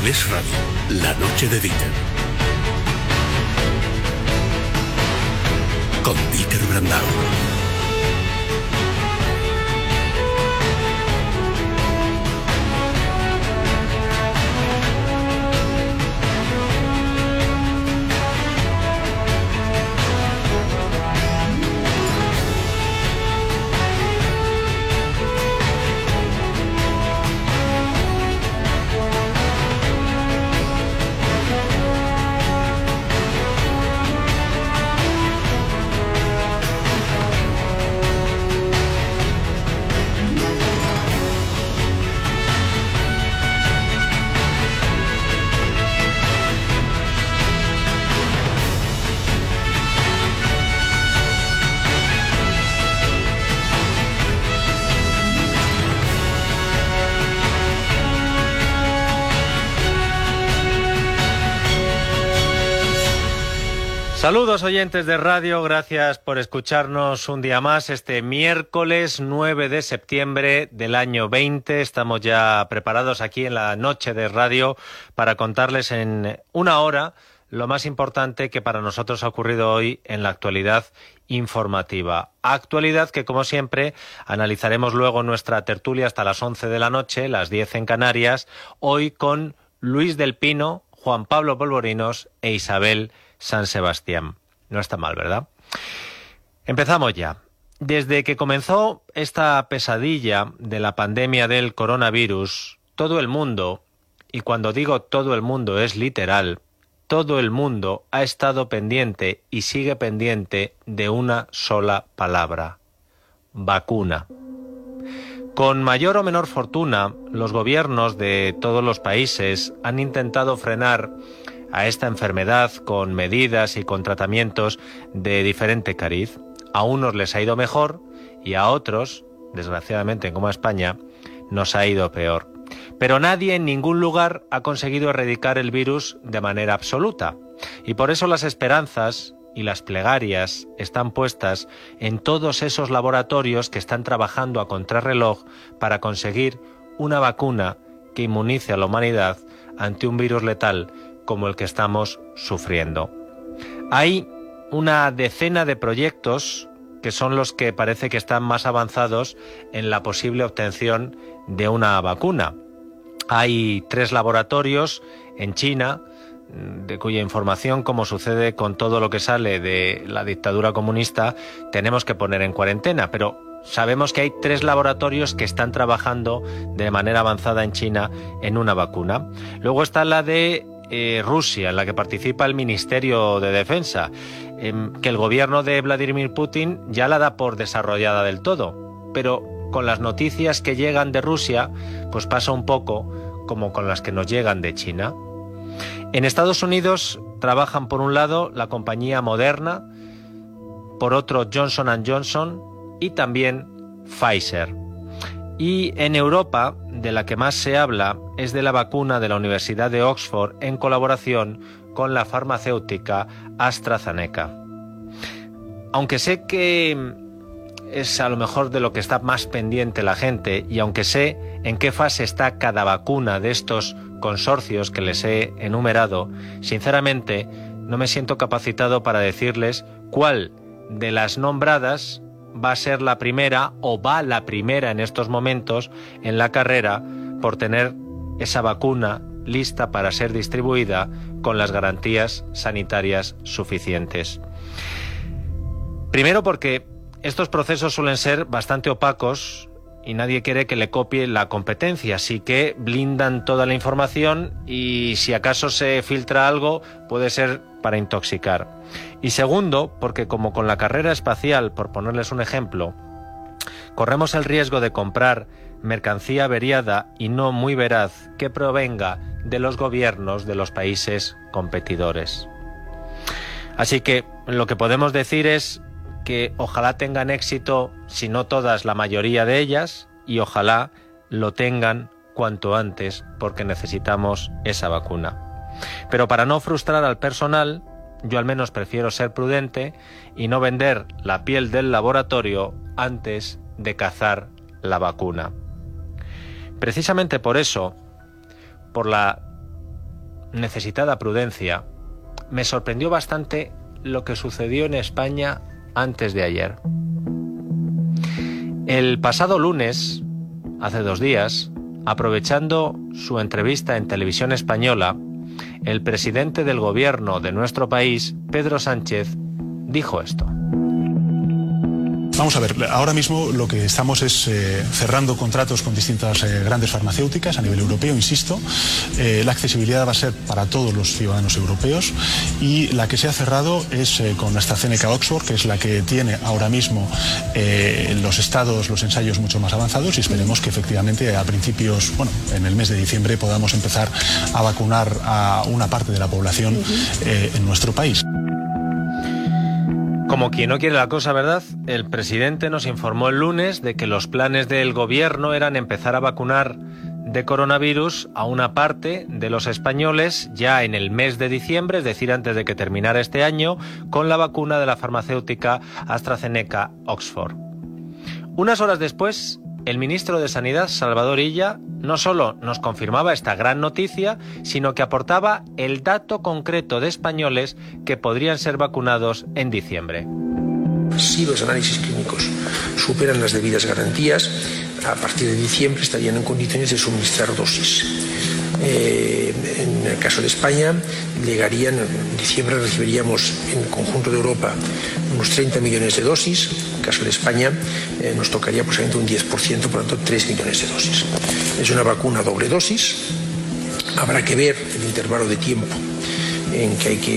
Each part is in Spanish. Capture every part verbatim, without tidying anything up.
En Es Radio, la noche de Dieter. Con Dieter Brandau. Saludos oyentes de radio, gracias por escucharnos un día más este miércoles nueve de septiembre del año veinte. Estamos ya preparados aquí en la noche de radio para contarles en una hora lo más importante que para nosotros ha ocurrido hoy en la actualidad informativa. Actualidad que, como siempre, analizaremos luego en nuestra tertulia hasta las once de la noche, las diez en Canarias, hoy con Luis del Pino, Juan Pablo Polvorinos e Isabel San Sebastián. No está mal, ¿verdad? Empezamos ya. Desde que comenzó esta pesadilla de la pandemia del coronavirus, todo el mundo, y cuando digo todo el mundo es literal, todo el mundo ha estado pendiente y sigue pendiente de una sola palabra: vacuna. Con mayor o menor fortuna, los gobiernos de todos los países han intentado frenar a esta enfermedad con medidas y con tratamientos de diferente cariz. A unos les ha ido mejor y a otros, desgraciadamente como a España, nos ha ido peor. Pero nadie en ningún lugar ha conseguido erradicar el virus de manera absoluta. Y por eso las esperanzas y las plegarias están puestas en todos esos laboratorios que están trabajando a contrarreloj para conseguir una vacuna que inmunice a la humanidad ante un virus letal como el que estamos sufriendo. Hay una decena de proyectos que son los que parece que están más avanzados en la posible obtención de una vacuna. Hay tres laboratorios en China, de cuya información, como sucede con todo lo que sale de la dictadura comunista, tenemos que poner en cuarentena, pero sabemos que hay tres laboratorios que están trabajando de manera avanzada en China en una vacuna. Luego está la de eh, Rusia, en la que participa el Ministerio de Defensa, eh, que el gobierno de Vladimir Putin ya la da por desarrollada del todo, pero con las noticias que llegan de Rusia, pues pasa un poco como con las que nos llegan de China. En Estados Unidos trabajan por un lado la compañía Moderna, por otro Johnson and Johnson y también Pfizer. Y en Europa, de la que más se habla es de la vacuna de la Universidad de Oxford en colaboración con la farmacéutica AstraZeneca. Aunque sé que es a lo mejor de lo que está más pendiente la gente, y aunque sé en qué fase está cada vacuna de estos consorcios que les he enumerado, sinceramente no me siento capacitado para decirles cuál de las nombradas va a ser la primera o va la primera en estos momentos en la carrera por tener esa vacuna lista para ser distribuida con las garantías sanitarias suficientes. Primero porque estos procesos suelen ser bastante opacos y nadie quiere que le copie la competencia, así que blindan toda la información y si acaso se filtra algo puede ser para intoxicar. Y segundo, porque como con la carrera espacial, por ponerles un ejemplo, corremos el riesgo de comprar mercancía averiada y no muy veraz que provenga de los gobiernos de los países competidores. Así que lo que podemos decir es que ojalá tengan éxito, si no todas, la mayoría de ellas, y ojalá lo tengan cuanto antes, porque necesitamos esa vacuna. Pero para no frustrar al personal, yo al menos prefiero ser prudente y no vender la piel del laboratorio antes de cazar la vacuna. Precisamente por eso, por la necesitada prudencia, me sorprendió bastante lo que sucedió en España antes de ayer. El pasado lunes, hace dos días, aprovechando su entrevista en Televisión Española, el presidente del gobierno de nuestro país, Pedro Sánchez, dijo esto. Vamos a ver, ahora mismo lo que estamos es eh, cerrando contratos con distintas eh, grandes farmacéuticas a nivel europeo, insisto. Eh, la accesibilidad va a ser para todos los ciudadanos europeos y la que se ha cerrado es eh, con AstraZeneca Oxford, que es la que tiene ahora mismo eh, los estados, los ensayos mucho más avanzados, y esperemos que efectivamente a principios, bueno, en el mes de diciembre podamos empezar a vacunar a una parte de la población eh, en nuestro país. Como quien no quiere la cosa, ¿verdad? El presidente nos informó el lunes de que los planes del gobierno eran empezar a vacunar de coronavirus a una parte de los españoles ya en el mes de diciembre, es decir, antes de que terminara este año, con la vacuna de la farmacéutica AstraZeneca Oxford. Unas horas después, el ministro de Sanidad, Salvador Illa, no solo nos confirmaba esta gran noticia, sino que aportaba el dato concreto de españoles que podrían ser vacunados en diciembre. Si los análisis clínicos superan las debidas garantías, a partir de diciembre estarían en condiciones de suministrar dosis. Eh, en el caso de España, llegarían, en diciembre recibiríamos en el conjunto de Europa unos treinta millones de dosis. En el caso de España eh, nos tocaría aproximadamente un diez por ciento, por lo tanto tres millones de dosis. Es una vacuna doble dosis. Habrá que ver el intervalo de tiempo en que hay que,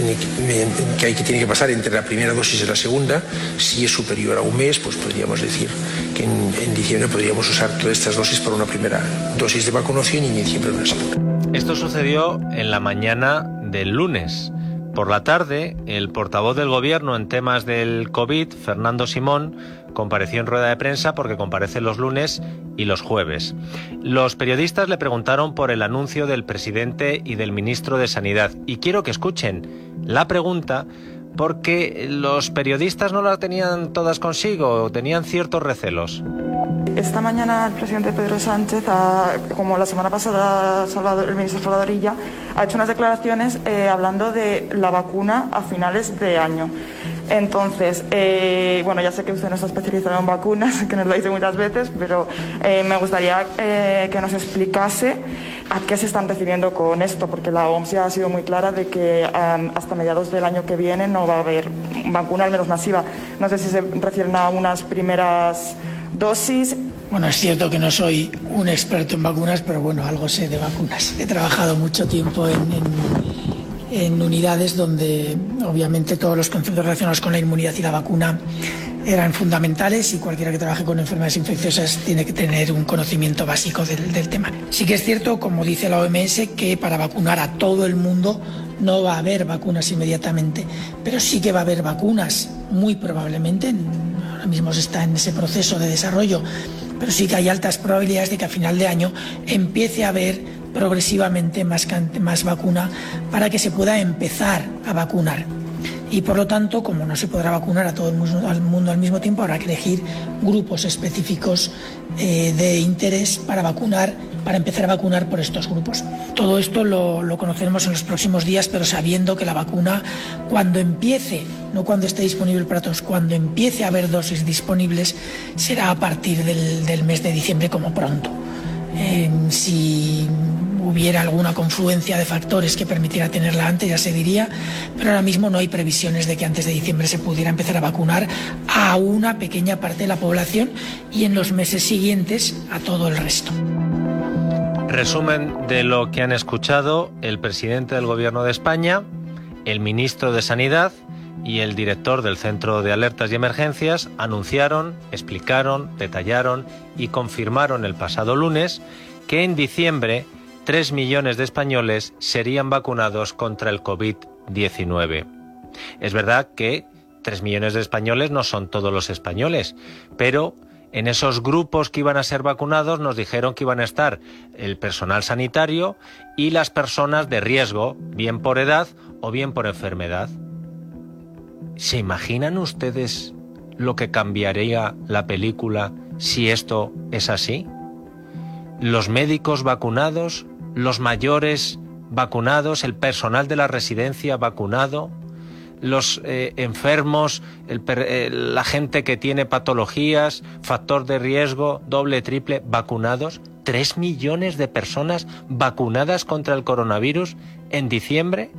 en que hay que tiene que pasar entre la primera dosis y la segunda. Si es superior a un mes, pues podríamos decir que en, en diciembre podríamos usar todas estas dosis para una primera dosis de vacunación y en diciembre una segunda. Esto sucedió en la mañana del lunes. Por la tarde, el portavoz del gobierno en temas del COVID, Fernando Simón, compareció en rueda de prensa porque comparece los lunes y los jueves. Los periodistas le preguntaron por el anuncio del presidente y del ministro de Sanidad. Y quiero que escuchen la pregunta porque los periodistas no la tenían todas consigo, tenían ciertos recelos. Esta mañana el presidente Pedro Sánchez, ha, como la semana pasada Salvador, el ministro Salvador Illa, ha hecho unas declaraciones eh, hablando de la vacuna a finales de año. Entonces, eh, bueno, ya sé que usted no está especializado en vacunas, que nos lo dice muchas veces, pero eh, me gustaría eh, que nos explicase a qué se están refiriendo con esto, porque la O M S ya ha sido muy clara de que um, hasta mediados del año que viene no va a haber vacuna, al menos masiva. No sé si se refieren a unas primeras dosis. Bueno, es cierto que no soy un experto en vacunas, pero bueno, algo sé de vacunas. He trabajado mucho tiempo en, en, en unidades donde obviamente todos los conceptos relacionados con la inmunidad y la vacuna eran fundamentales, y cualquiera que trabaje con enfermedades infecciosas tiene que tener un conocimiento básico del, del tema. Sí que es cierto, como dice la O M S, que para vacunar a todo el mundo no va a haber vacunas inmediatamente, pero sí que va a haber vacunas, muy probablemente, ahora mismo se está en ese proceso de desarrollo, pero sí que hay altas probabilidades de que a final de año empiece a haber progresivamente más, más vacuna para que se pueda empezar a vacunar. Y por lo tanto, como no se podrá vacunar a todo el mundo al mismo tiempo, habrá que elegir grupos específicos eh, de interés para vacunar, para empezar a vacunar por estos grupos. Todo esto lo, lo conoceremos en los próximos días, pero sabiendo que la vacuna, cuando empiece, no cuando esté disponible para todos, cuando empiece a haber dosis disponibles, será a partir del, del mes de diciembre como pronto. Eh, si hubiera alguna confluencia de factores que permitiera tenerla antes, ya se diría, pero ahora mismo no hay previsiones de que antes de diciembre se pudiera empezar a vacunar a una pequeña parte de la población y en los meses siguientes a todo el resto. Resumen de lo que han escuchado el presidente del Gobierno de España, el ministro de Sanidad y el director del Centro de Alertas y Emergencias anunciaron, explicaron, detallaron y confirmaron el pasado lunes que en diciembre tres millones de españoles serían vacunados contra el COVID diecinueve. Es verdad que tres millones de españoles no son todos los españoles, pero en esos grupos que iban a ser vacunados nos dijeron que iban a estar el personal sanitario y las personas de riesgo, bien por edad o bien por enfermedad. ¿Se imaginan ustedes lo que cambiaría la película si esto es así? Los médicos vacunados, los mayores vacunados, el personal de la residencia vacunado, los eh, enfermos, el, eh, la gente que tiene patologías, factor de riesgo, doble, triple, vacunados. Tres millones de personas vacunadas contra el coronavirus en diciembre.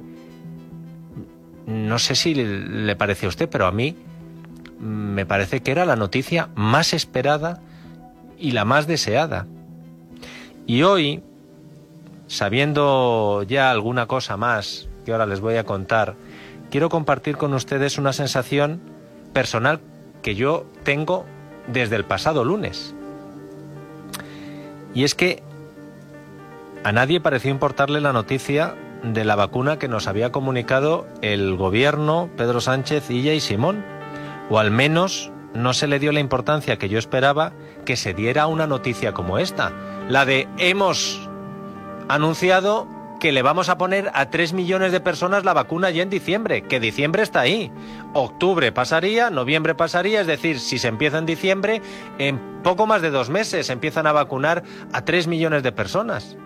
No sé si le parece a usted, pero a mí me parece que era la noticia más esperada y la más deseada. Y hoy, sabiendo ya alguna cosa más que ahora les voy a contar, quiero compartir con ustedes una sensación personal que yo tengo desde el pasado lunes. Y es que a nadie pareció importarle la noticia de la vacuna que nos había comunicado el gobierno, Pedro Sánchez, Illa y Simón. O al menos no se le dio la importancia que yo esperaba que se diera una noticia como esta. La de hemos anunciado que le vamos a poner a tres millones de personas la vacuna ya en diciembre, que diciembre está ahí. Octubre pasaría, noviembre pasaría, es decir, si se empieza en diciembre, en poco más de dos meses empiezan a vacunar a tres millones de personas.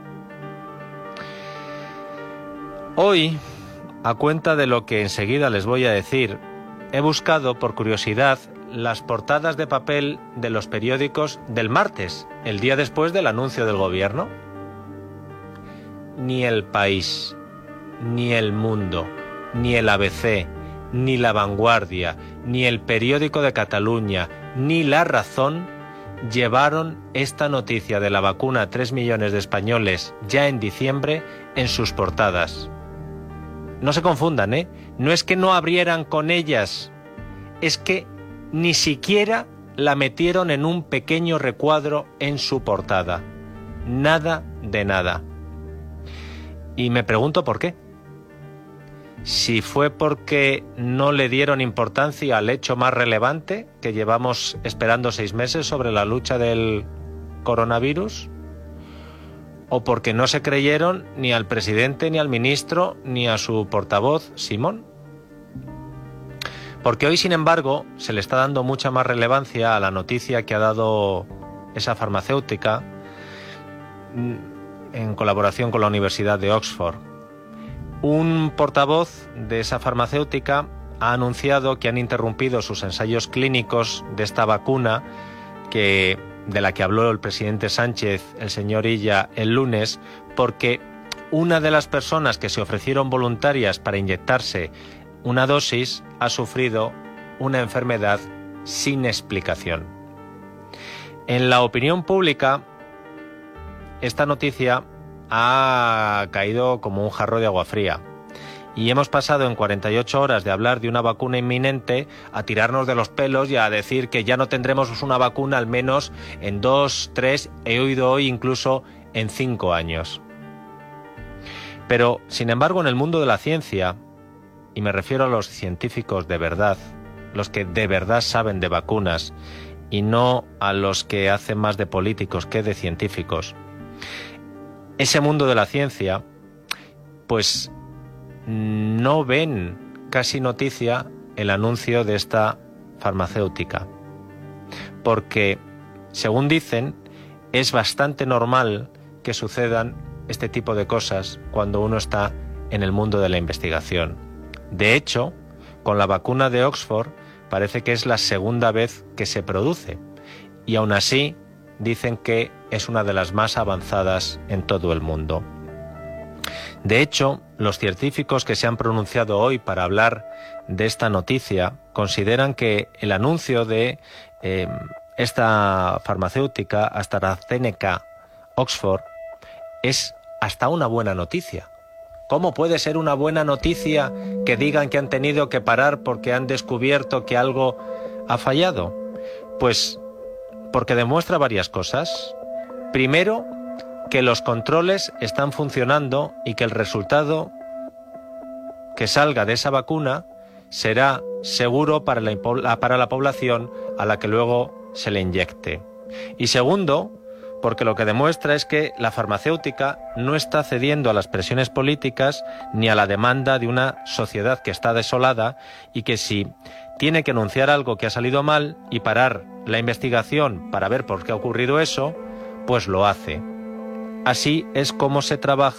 Hoy, a cuenta de lo que enseguida les voy a decir, he buscado, por curiosidad, las portadas de papel de los periódicos del martes, el día después del anuncio del gobierno. Ni El País, ni El Mundo, ni el A B C, ni La Vanguardia, ni el Periódico de Cataluña, ni La Razón llevaron esta noticia de la vacuna a tres millones de españoles ya en diciembre en sus portadas. No se confundan, ¿eh? No es que no abrieran con ellas, es que ni siquiera la metieron en un pequeño recuadro en su portada. Nada de nada. Y me pregunto por qué. Si fue porque no le dieron importancia al hecho más relevante que llevamos esperando seis meses sobre la lucha del coronavirus, o porque no se creyeron ni al presidente, ni al ministro, ni a su portavoz, Simón. Porque hoy, sin embargo, se le está dando mucha más relevancia a la noticia que ha dado esa farmacéutica en colaboración con la Universidad de Oxford. Un portavoz de esa farmacéutica ha anunciado que han interrumpido sus ensayos clínicos de esta vacuna que, de la que habló el presidente Sánchez, el señor Illa, el lunes, porque una de las personas que se ofrecieron voluntarias para inyectarse una dosis ha sufrido una enfermedad sin explicación. En la opinión pública, esta noticia ha caído como un jarro de agua fría y hemos pasado en cuarenta y ocho horas de hablar de una vacuna inminente a tirarnos de los pelos y a decir que ya no tendremos una vacuna al menos en dos, tres, he oído hoy incluso en cinco años. Pero, sin embargo, en el mundo de la ciencia, y me refiero a los científicos de verdad, los que de verdad saben de vacunas y no a los que hacen más de políticos que de científicos, ese mundo de la ciencia, pues no ven casi noticia el anuncio de esta farmacéutica. Porque, según dicen, es bastante normal que sucedan este tipo de cosas cuando uno está en el mundo de la investigación. De hecho, con la vacuna de Oxford parece que es la segunda vez que se produce. Y aún así, dicen que es una de las más avanzadas en todo el mundo. De hecho, los científicos que se han pronunciado hoy para hablar de esta noticia consideran que el anuncio de eh, esta farmacéutica AstraZeneca Oxford es hasta una buena noticia. ¿Cómo puede ser una buena noticia que digan que han tenido que parar porque han descubierto que algo ha fallado? Pues porque demuestra varias cosas. Primero, que los controles están funcionando y que el resultado que salga de esa vacuna será seguro para la, para la población a la que luego se le inyecte. Y segundo, porque lo que demuestra es que la farmacéutica no está cediendo a las presiones políticas ni a la demanda de una sociedad que está desolada y que si tiene que anunciar algo que ha salido mal y parar la investigación para ver por qué ha ocurrido eso, pues lo hace. Así es como se trabaja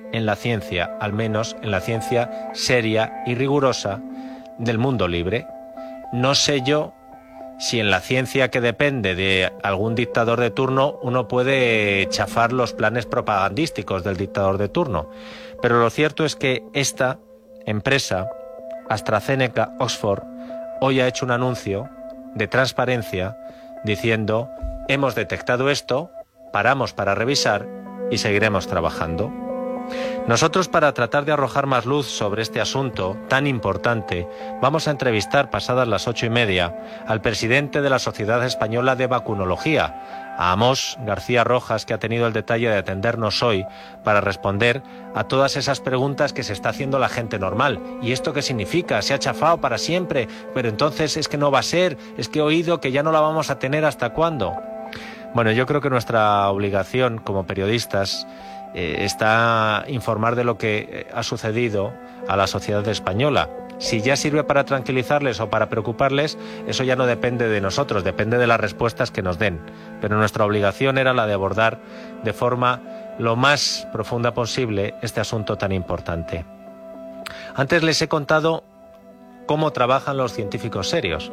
en la ciencia, al menos en la ciencia seria y rigurosa del mundo libre. No sé yo si en la ciencia que depende de algún dictador de turno uno puede chafar los planes propagandísticos del dictador de turno, pero lo cierto es que esta empresa, AstraZeneca Oxford, hoy ha hecho un anuncio de transparencia diciendo: hemos detectado esto, paramos para revisar y seguiremos trabajando. Nosotros, para tratar de arrojar más luz sobre este asunto tan importante, vamos a entrevistar pasadas las ocho y media al presidente de la Sociedad Española de Vacunología, a Amós García Rojas, que ha tenido el detalle de atendernos hoy para responder a todas esas preguntas que se está haciendo la gente normal. ¿Y esto qué significa? ¿Se ha chafado para siempre? Pero entonces es que no va a ser, es que he oído que ya no la vamos a tener, ¿hasta cuándo? Bueno, yo creo que nuestra obligación como periodistas eh, está informar de lo que ha sucedido a la sociedad española. Si ya sirve para tranquilizarles o para preocuparles, eso ya no depende de nosotros, depende de las respuestas que nos den. Pero nuestra obligación era la de abordar de forma lo más profunda posible este asunto tan importante. Antes les he contado cómo trabajan los científicos serios.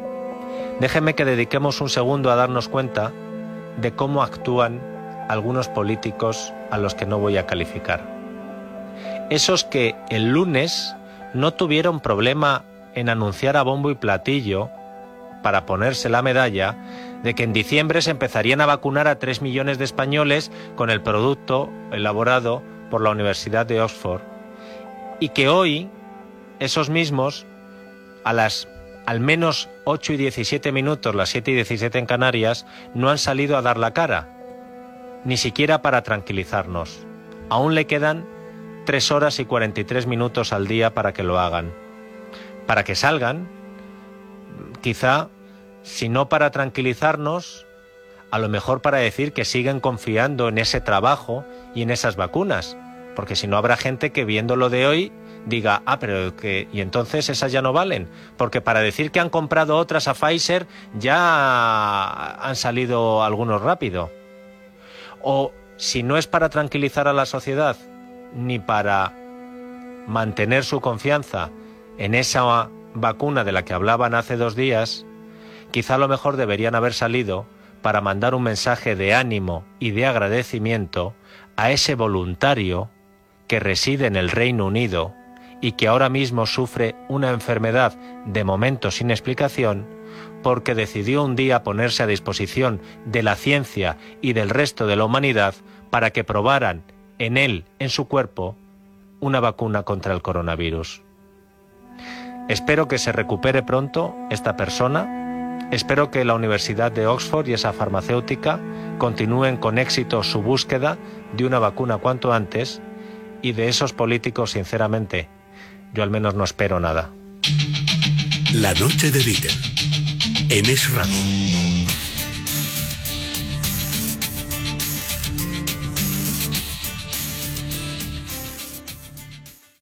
Déjenme que dediquemos un segundo a darnos cuenta de cómo actúan algunos políticos a los que no voy a calificar. Esos que el lunes no tuvieron problema en anunciar a bombo y platillo, para ponerse la medalla, de que en diciembre se empezarían a vacunar a tres millones de españoles con el producto elaborado por la Universidad de Oxford. Y que hoy, esos mismos, a las al menos ocho y diecisiete minutos, las siete y diecisiete en Canarias, no han salido a dar la cara, ni siquiera para tranquilizarnos. Aún le quedan tres horas y cuarenta y tres minutos al día para que lo hagan. Para que salgan, quizá, si no para tranquilizarnos, a lo mejor para decir que siguen confiando en ese trabajo y en esas vacunas, porque si no habrá gente que viendo lo de hoy diga, ah, pero que, y entonces esas ya no valen, porque para decir que han comprado otras a Pfizer ya han salido algunos rápido. O si no es para tranquilizar a la sociedad, ni para mantener su confianza en esa vacuna de la que hablaban hace dos días, quizá a lo mejor deberían haber salido para mandar un mensaje de ánimo y de agradecimiento a ese voluntario que reside en el Reino Unido y que ahora mismo sufre una enfermedad de momento sin explicación, porque decidió un día ponerse a disposición de la ciencia y del resto de la humanidad para que probaran en él, en su cuerpo, una vacuna contra el coronavirus. Espero que se recupere pronto esta persona, espero que la Universidad de Oxford y esa farmacéutica continúen con éxito su búsqueda de una vacuna cuanto antes, y de esos políticos, sinceramente, yo al menos no espero nada. La noche de Dieter, en Es Radio.